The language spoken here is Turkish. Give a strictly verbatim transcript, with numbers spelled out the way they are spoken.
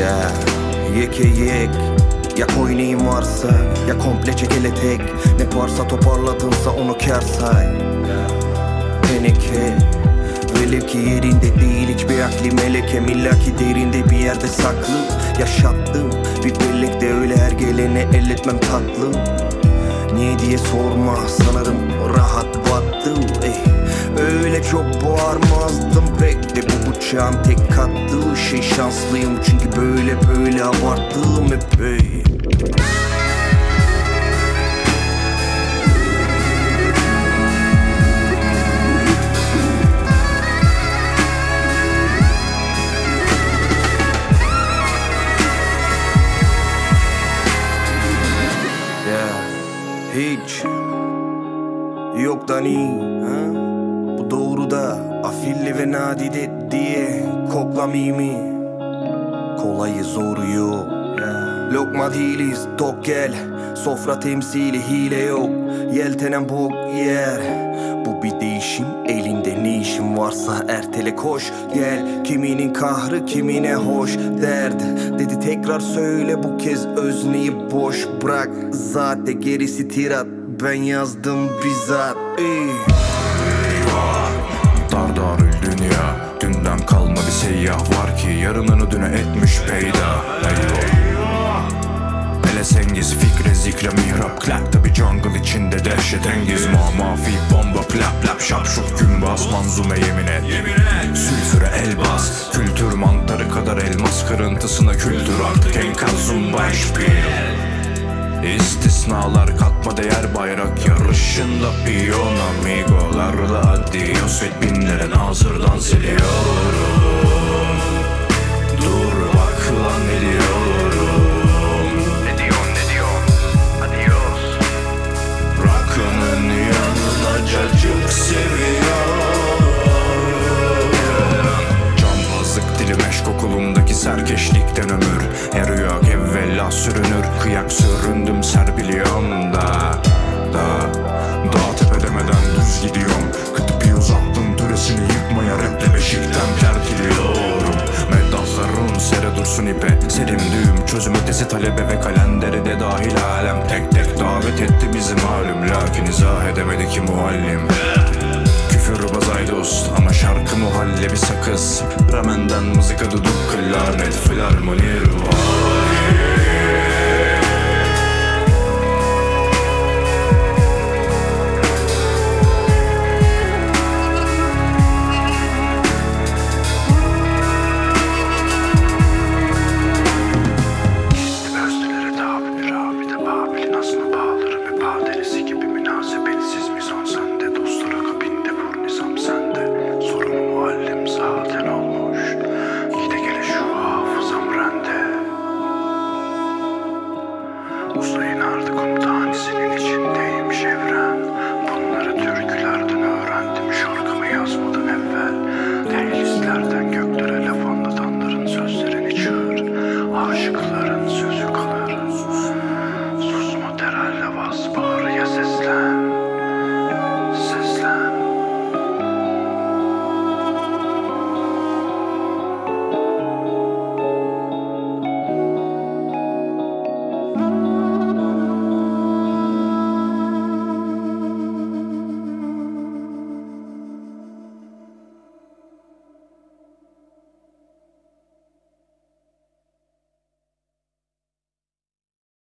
Yeah, yeke yek. Ya koy neyin varsa, ya komple çek ele tek. Ne varsa toparladınsa onu kâr say. Teneke, velev ki yerinde değil hiçbir akli melekem. İlla ki derinde bir yerde saklı yaşattım. Bir bellekte öyle her gelene el etmem tatlım. Niye diye sorma, sanırım rahat battım. Ey, öyle çok bağırmazdım pek de bu bıçağın tek kattığı şey şanslıyım. Çünkü böyle böyle abarttım hep ey. Hiç yoktan iyi ha? Bu doğru da afilli ve nadide diye koklamayayım mı? Kolayı zoru yok yeah. Lokma değiliz tok gel. Sofra temsili hile yok. Yeltenen bok yer. Bu bir değişim elinde ne işin varsa ertele koş gel. Kiminin kahrı kimine hoş dert. Dedi tekrar söyle bu kez özneyi boş bırak. Zaten gerisi tirat ben yazdım bizzat ey. Dardarül dünya, dünden kalma bir seyyah var ki yarınını düne etmiş peyda. Eyvah. Melesengiz fikre zikre mihrap klak tabi jungle içinde dehşet engiz. Ma mafi bomba plap plap şapşuk gün bas manzume yemin et, yemin et. Sülfüre el bas kültür mantarı kadar elmas kırıntısına kültür artık enkazum başpil. İstisnalar katma değer bayrak yarışında piyon amigolarla adios ve binlerin hazırdan siliyorum. Dur bak lan ne diyorum. Ne diyorsun ne diyorsun adios. Rakının yanına cacık seviyorum. Cambazlık dili meşk okulumdaki serkeşlikten ömür. Her rüya evvela sürünür. Kıyak süründüm serbiliyorum da Da Dağ tepe demeden düz gidiyorum. Kıtıp bir uzattım türesini yıkmaya raple beşikten kerkiliyorum. Meddahların sere dursun ipe. Selim düğüm çözüm ötesi talebe ve kalenderi de dahil alem. Tek tek davet etti bizi malum. Lakin izah edemedi ki muallim. Küfürbaz aydost ama şarkı muhallebi sakız. Ramenden mızıka duduk klarnet filarmoni ruha.